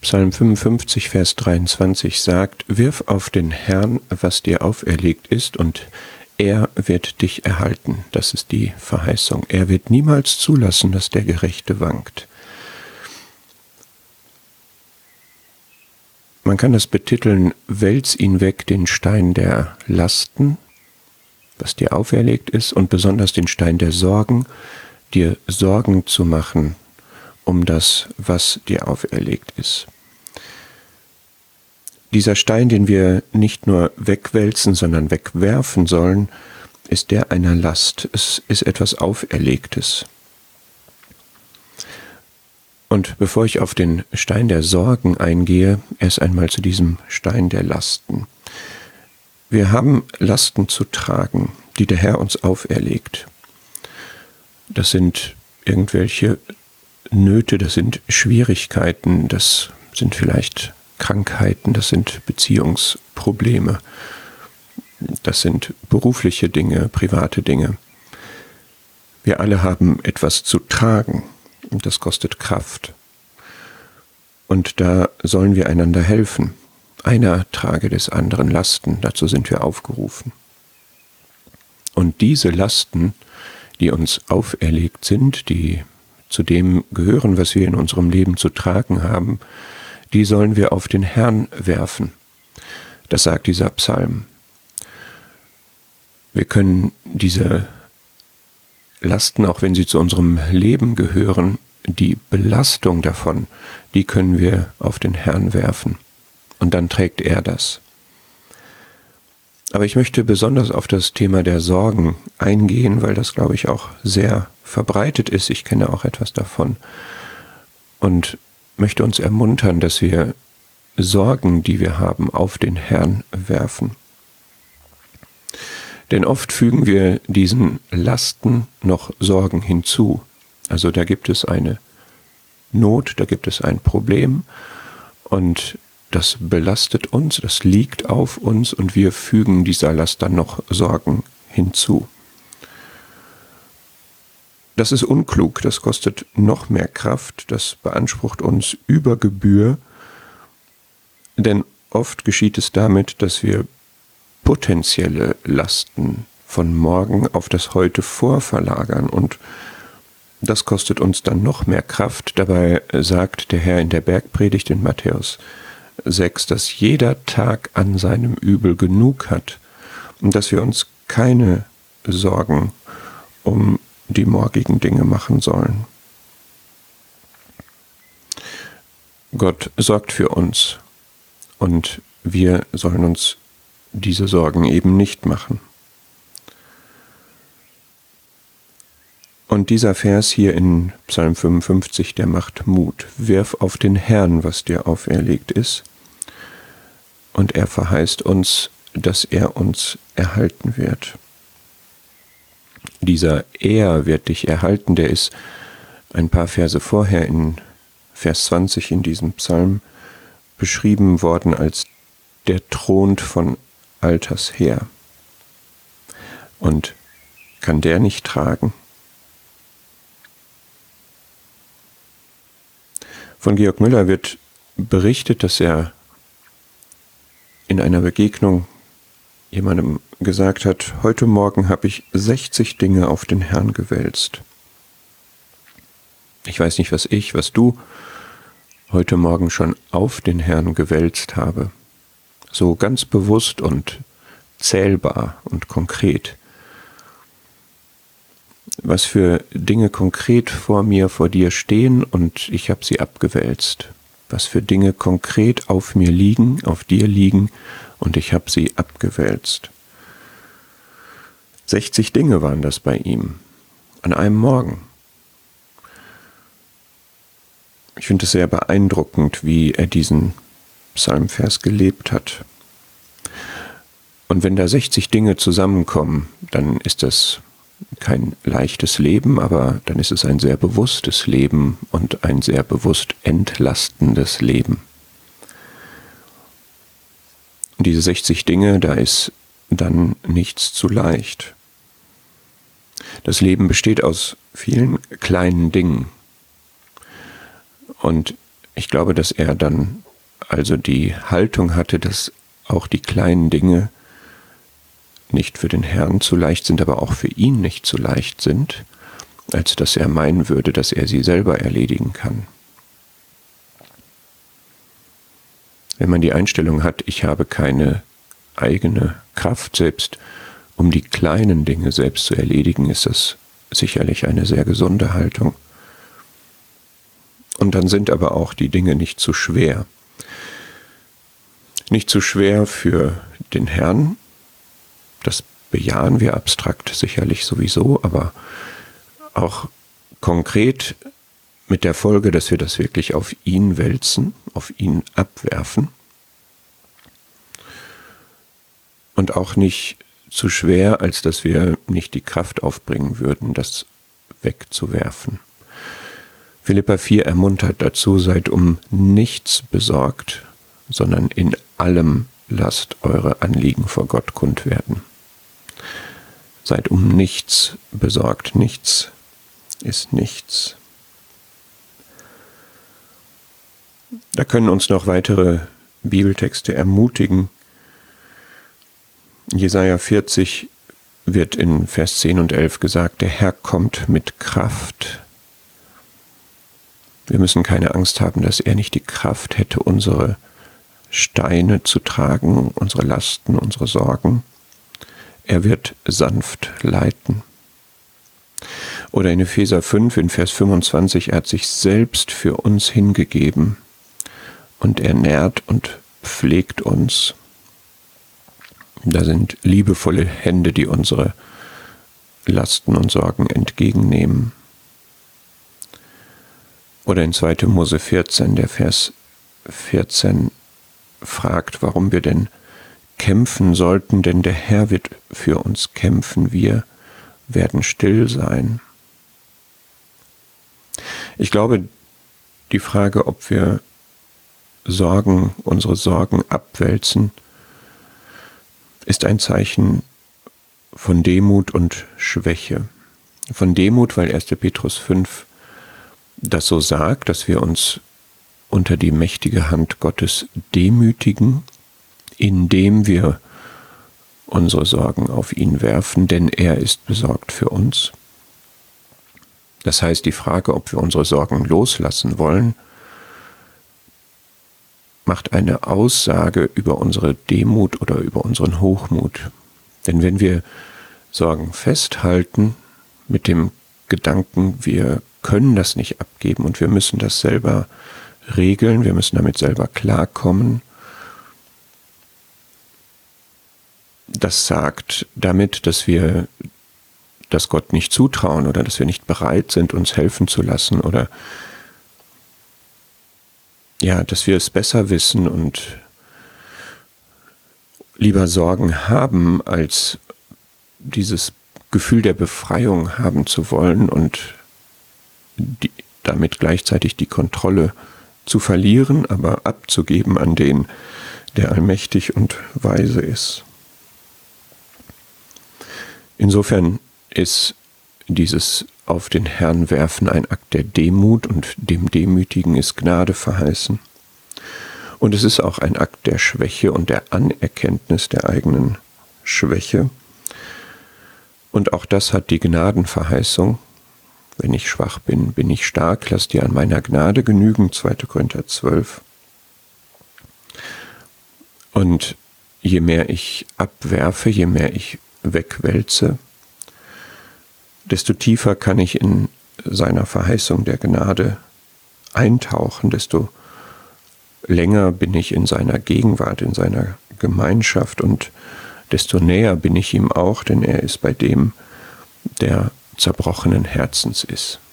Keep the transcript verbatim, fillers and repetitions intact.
Psalm fünfundfünfzig, Vers dreiundzwanzig sagt: Wirf auf den Herrn, was dir auferlegt ist, und er wird dich erhalten. Das ist die Verheißung. Er wird niemals zulassen, dass der Gerechte wankt. Man kann das betiteln: Wälz ihn weg, den Stein der Lasten, was dir auferlegt ist, und besonders den Stein der Sorgen, dir Sorgen zu machen um das, was dir auferlegt ist. Dieser Stein, den wir nicht nur wegwälzen, sondern wegwerfen sollen, ist der einer Last. Es ist etwas Auferlegtes. Und bevor ich auf den Stein der Sorgen eingehe, erst einmal zu diesem Stein der Lasten. Wir haben Lasten zu tragen, die der Herr uns auferlegt. Das sind irgendwelche Nöte, das sind Schwierigkeiten, das sind vielleicht Krankheiten, das sind Beziehungsprobleme, das sind berufliche Dinge, private Dinge. Wir alle haben etwas zu tragen und das kostet Kraft. Und da sollen wir einander helfen. Einer trage des anderen Lasten, dazu sind wir aufgerufen. Und diese Lasten, die uns auferlegt sind, die zu dem gehören, was wir in unserem Leben zu tragen haben, die sollen wir auf den Herrn werfen. Das sagt dieser Psalm. Wir können diese Lasten, auch wenn sie zu unserem Leben gehören, die Belastung davon, die können wir auf den Herrn werfen. Und dann trägt er das. Aber ich möchte besonders auf das Thema der Sorgen eingehen, weil das, glaube ich, auch sehr verbreitet ist. Ich kenne auch etwas davon und möchte uns ermuntern, dass wir Sorgen, die wir haben, auf den Herrn werfen. Denn oft fügen wir diesen Lasten noch Sorgen hinzu. Also da gibt es eine Not, da gibt es ein Problem und das belastet uns, das liegt auf uns und wir fügen dieser Last dann noch Sorgen hinzu. Das ist unklug, das kostet noch mehr Kraft, das beansprucht uns über Gebühr, denn oft geschieht es damit, dass wir potenzielle Lasten von morgen auf das Heute vorverlagern und das kostet uns dann noch mehr Kraft. Dabei sagt der Herr in der Bergpredigt in Matthäus sechs, dass jeder Tag an seinem Übel genug hat und dass wir uns keine Sorgen um die morgigen Dinge machen sollen. Gott sorgt für uns und wir sollen uns diese Sorgen eben nicht machen. Und dieser Vers hier in Psalm fünfundfünfzig, der macht Mut. Wirf auf den Herrn, was dir auferlegt ist. Und er verheißt uns, dass er uns erhalten wird. Dieser Er wird dich erhalten, der ist ein paar Verse vorher in Vers zwanzig in diesem Psalm beschrieben worden als der thront von alters her. Und kann der nicht tragen? Von Georg Müller wird berichtet, dass er in einer Begegnung jemandem gesagt hat: Heute Morgen habe ich sechzig Dinge auf den Herrn gewälzt. Ich weiß nicht, was ich, was du heute Morgen schon auf den Herrn gewälzt habe. So ganz bewusst und zählbar und konkret. Was für Dinge konkret vor mir, vor dir stehen und ich habe sie abgewälzt. Was für Dinge konkret auf mir liegen, auf dir liegen und ich habe sie abgewälzt. sechzig Dinge waren das bei ihm, an einem Morgen. Ich finde es sehr beeindruckend, wie er diesen Psalmvers gelebt hat. Und wenn da sechzig Dinge zusammenkommen, dann ist das kein leichtes Leben, aber dann ist es ein sehr bewusstes Leben und ein sehr bewusst entlastendes Leben. Und diese sechzig Dinge, da ist dann nichts zu leicht. Das Leben besteht aus vielen kleinen Dingen. Und Ich glaube, dass er dann also die Haltung hatte, dass auch die kleinen Dinge nicht für den Herrn zu leicht sind, aber auch für ihn nicht zu leicht sind, als dass er meinen würde, dass er sie selber erledigen kann. Wenn man die Einstellung hat, ich habe keine eigene Kraft selbst, um die kleinen Dinge selbst zu erledigen, ist das sicherlich eine sehr gesunde Haltung. Und dann sind aber auch die Dinge nicht zu schwer. Nicht zu schwer für den Herrn, das bejahen wir abstrakt sicherlich sowieso, aber auch konkret mit der Folge, dass wir das wirklich auf ihn wälzen, auf ihn abwerfen. Und auch nicht zu schwer, als dass wir nicht die Kraft aufbringen würden, das wegzuwerfen. Philipper vier ermuntert dazu, seid um nichts besorgt, sondern in allem lasst eure Anliegen vor Gott kund werden. Seid um nichts besorgt, nichts ist nichts. Da können uns noch weitere Bibeltexte ermutigen. Jesaja vierzig wird in Vers zehn und elf gesagt, der Herr kommt mit Kraft. Wir müssen keine Angst haben, dass er nicht die Kraft hätte, unsere Steine zu tragen, unsere Lasten, unsere Sorgen. Er wird sanft leiten. Oder in Epheser fünf, in Vers fünfundzwanzig, er hat sich selbst für uns hingegeben und er nährt und pflegt uns. Da sind liebevolle Hände, die unsere Lasten und Sorgen entgegennehmen. Oder in zweiter Mose vierzehn, der Vers vierzehn fragt, warum wir denn kämpfen sollten, denn der Herr wird für uns kämpfen, wir werden still sein. Ich glaube, die Frage, ob wir Sorgen, unsere Sorgen abwälzen, ist ein Zeichen von Demut und Schwäche. Von Demut, weil erster Petrus fünf das so sagt, dass wir uns unter die mächtige Hand Gottes demütigen, indem wir unsere Sorgen auf ihn werfen, denn er ist besorgt für uns. Das heißt, die Frage, ob wir unsere Sorgen loslassen wollen, macht eine Aussage über unsere Demut oder über unseren Hochmut. Denn wenn wir Sorgen festhalten mit dem Gedanken, wir können das nicht abgeben und wir müssen das selber regeln, wir müssen damit selber klarkommen, das sagt damit, dass wir das Gott nicht zutrauen oder dass wir nicht bereit sind, uns helfen zu lassen oder ja, dass wir es besser wissen und lieber Sorgen haben, als dieses Gefühl der Befreiung haben zu wollen und die, damit gleichzeitig die Kontrolle zu verlieren, aber abzugeben an den, der allmächtig und weise ist. Insofern ist dieses auf den Herrn werfen ein Akt der Demut und dem Demütigen ist Gnade verheißen. Und es ist auch ein Akt der Schwäche und der Anerkenntnis der eigenen Schwäche. Und auch das hat die Gnadenverheißung. Wenn ich schwach bin, bin ich stark, lass dir an meiner Gnade genügen, zweiter Korinther zwölf. Und je mehr ich abwerfe, je mehr ich wegwälze, desto tiefer kann ich in seiner Verheißung der Gnade eintauchen, desto länger bin ich in seiner Gegenwart, in seiner Gemeinschaft und desto näher bin ich ihm auch, denn er ist bei dem, der zerbrochenen Herzens ist.